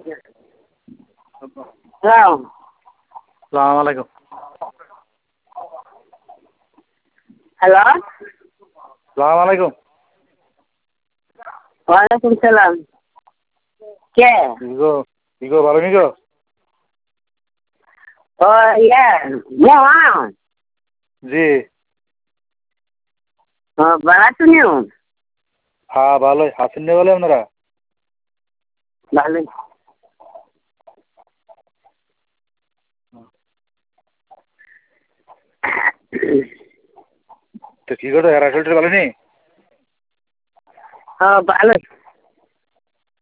হ্যাঁ, সালাম আলাইকুম। হ্যালো, সালাম আলাইকুম। ওয়ালাইকুম সালাম। কে? কি গো ভালো নি গো? ও ইয়ে মোহন। জি। ভালো আছো নিও? হ্যাঁ ভালোই। আছেন নি বলে আপনারা? ভালোই। তো কি করো এরা শরীরটা ভালো নি? ভালোই।